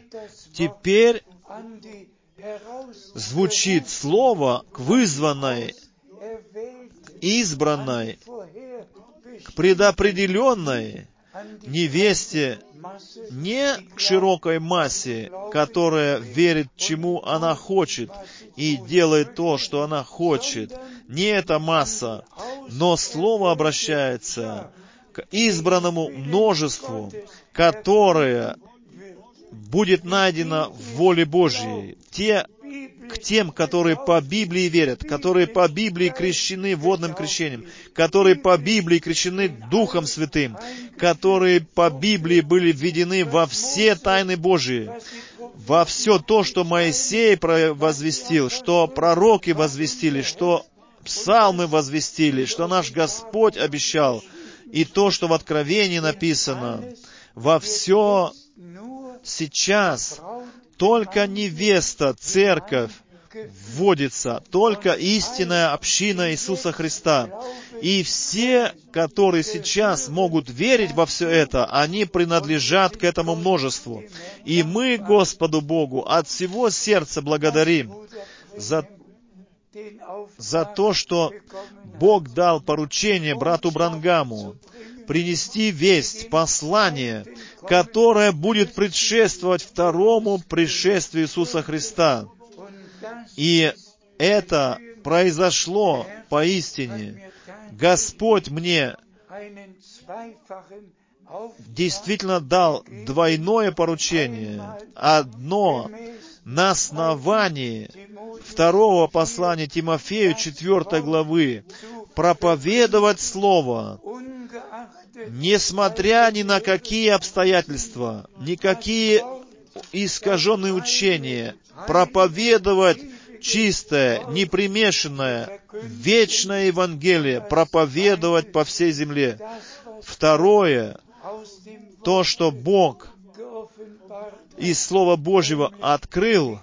звучит слово к вызванной, к избранной, к предопределенной невесте, не к широкой массе, которая верит, чему она хочет, и делает то, что она хочет. Не эта масса, но слово обращается к избранному множеству, которое будет найдено в воле Божьей. К тем, которые по Библии верят, которые по Библии крещены водным крещением, которые по Библии крещены Духом Святым, которые по Библии были введены во все тайны Божьи, во все то, что Моисей возвестил, что пророки возвестили, что псалмы возвестили, что наш Господь обещал, и то, что в Откровении написано. Во все сейчас только невеста, церковь вводится, только истинная община Иисуса Христа. И все, которые сейчас могут верить во все это, они принадлежат к этому множеству. И мы Господу Богу от всего сердца благодарим за то, что Бог дал поручение брату Бранхаму принести весть, послание, которое будет предшествовать второму пришествию Иисуса Христа. И это произошло поистине. Господь мне действительно дал двойное поручение. Одно на основании второго послания Тимофею 4 главы проповедовать Слово, несмотря ни на какие обстоятельства, никакие искаженные учения, проповедовать чистое, непримешанное, вечное Евангелие, проповедовать по всей земле. Второе, то, что Бог из Слова Божьего открыл,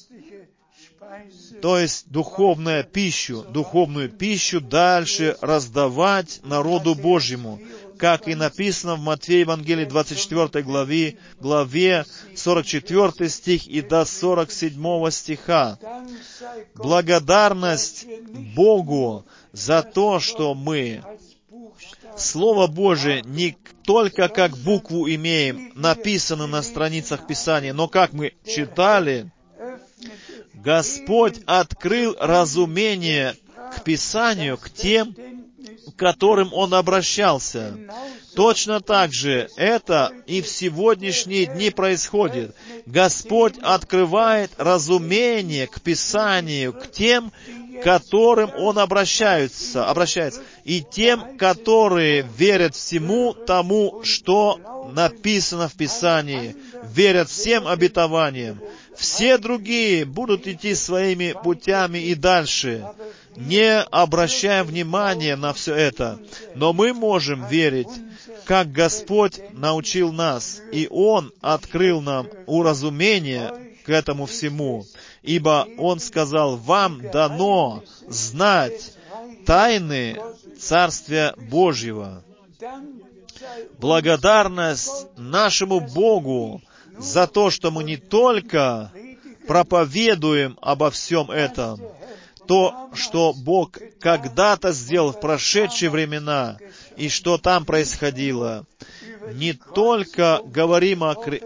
то есть духовную пищу дальше раздавать народу Божьему, как и написано в Матфея Евангелии 24 главе 44 стих и до 47 стиха. Благодарность Богу за то, что мы Слово Божие не только как букву имеем, написано на страницах Писания, но как мы читали, Господь открыл разумение к Писанию, к тем, к которым Он обращался. Точно так же это и в сегодняшние дни происходит. Господь открывает разумение к Писанию, к тем, к которым Он обращается, и тем, которые верят всему тому, что написано в Писании, верят всем обетованиям. Все другие будут идти своими путями и дальше, не обращая внимания на все это. Но мы можем верить, как Господь научил нас, и Он открыл нам уразумение к этому всему. Ибо Он сказал, вам дано знать тайны Царствия Божьего. Благодарность нашему Богу за то, что мы не только проповедуем обо всем этом, то, что Бог когда-то сделал в прошедшие времена, и что там происходило. Не только говорим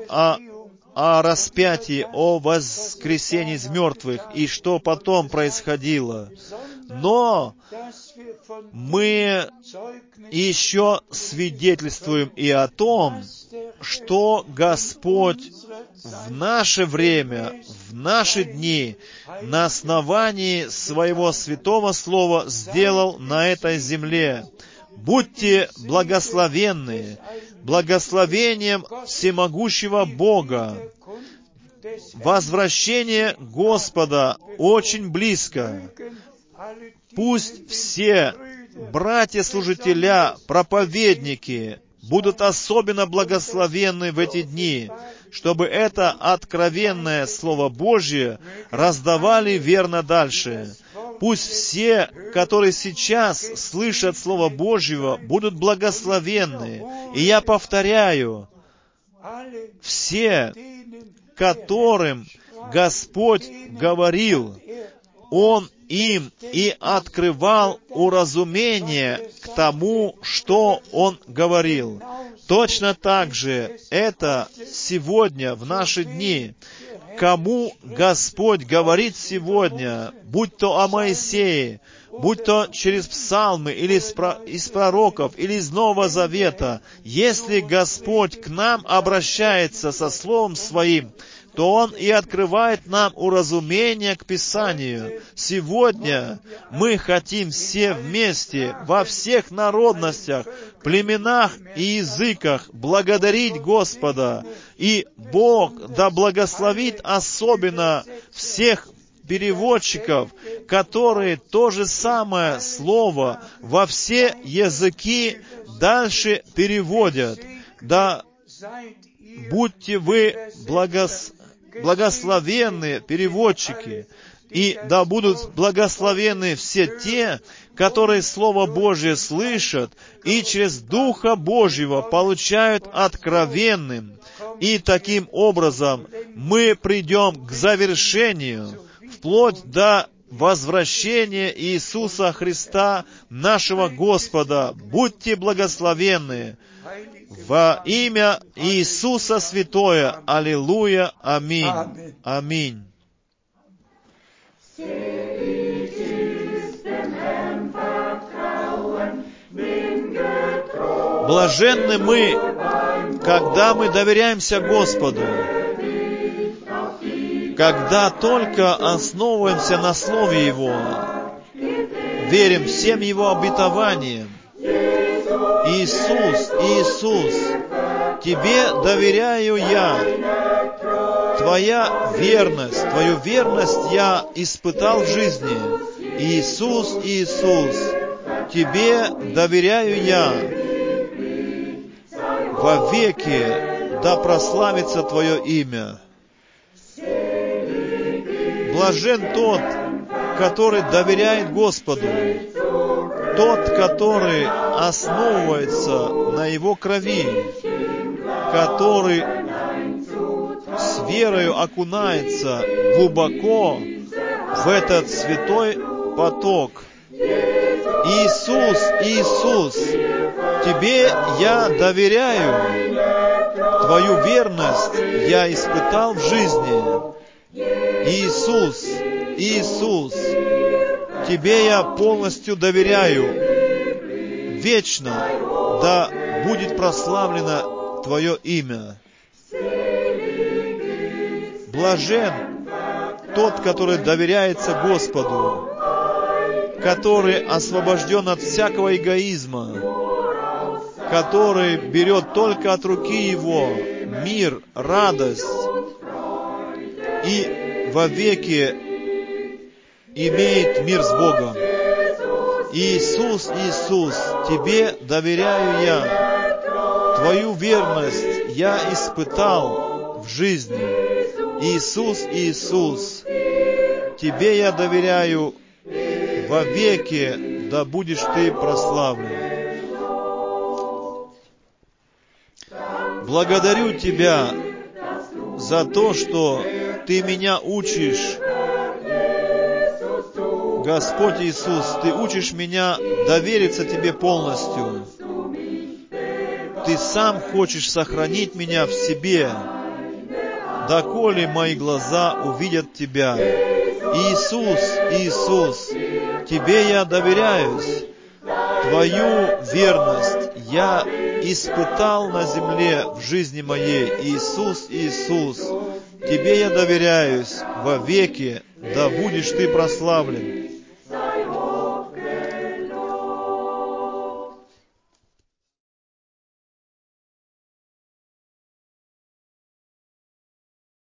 о распятии, о воскресении из мертвых, и что потом происходило, но мы еще свидетельствуем и о том, что Господь в наше время, в наши дни, на основании Своего Святого Слова сделал на этой земле. Будьте благословенны благословением всемогущего Бога. Возвращение Господа очень близко. Пусть все братья-служителя, проповедники будут особенно благословенны в эти дни, чтобы это откровенное Слово Божье раздавали верно дальше. Пусть все, которые сейчас слышат Слово Божьего, будут благословенны. И я повторяю, все, которым Господь говорил, Он им и открывал уразумение к тому, что Он говорил. Точно так же это сегодня, в наши дни. Кому Господь говорит сегодня, будь то о Моисее, будь то через псалмы, или из пророков, или из Нового Завета, если Господь к нам обращается со Словом Своим, то Он и открывает нам уразумение к Писанию. Сегодня мы хотим все вместе, во всех народностях, племенах и языках благодарить Господа. И Бог да благословит особенно всех переводчиков, которые то же самое слово во все языки дальше переводят. Да будьте вы благословенные переводчики, и да будут благословенны все те, которые Слово Божье слышат и через Духа Божьего получают откровенным. И таким образом мы придем к завершению, вплоть до возвращения Иисуса Христа, нашего Господа. Будьте благословенны. Во имя Иисуса Святое. Аллилуйя. Аминь. Аминь. Блаженны мы, когда мы доверяемся Господу, когда только основываемся на Слове Его, верим всем Его обетованиям. Иисус, Иисус, Тебе доверяю я. Твою верность я испытал в жизни. Иисус, Иисус, Тебе доверяю я. Вовеки да прославится Твое имя. Блажен тот, который доверяет Господу, тот, который основывается на Его крови, который с верою окунается глубоко в этот святой поток. Иисус, Иисус, Тебе я доверяю. Твою верность я испытал в жизни. Иисус, Иисус, Тебе я полностью доверяю. Вечно да будет прославлено Твое имя. Блажен тот, который доверяется Господу, который освобожден от всякого эгоизма, который берет только от руки Его мир, радость и вовеки имеет мир с Богом. Иисус, Иисус, Тебе доверяю я. Твою верность я испытал в жизни. Иисус, Иисус, Тебе я доверяю. Вовеки да будешь Ты прославлен. Благодарю Тебя за то, что Ты меня учишь. Господь Иисус, Ты учишь меня довериться Тебе полностью. Ты сам хочешь сохранить меня в себе, доколе мои глаза увидят Тебя. Иисус, Иисус, Тебе я доверяюсь. Твою верность я испытал на земле в жизни моей. Иисус, Иисус, Тебе я доверяюсь. Вовеки да будешь Ты прославлен.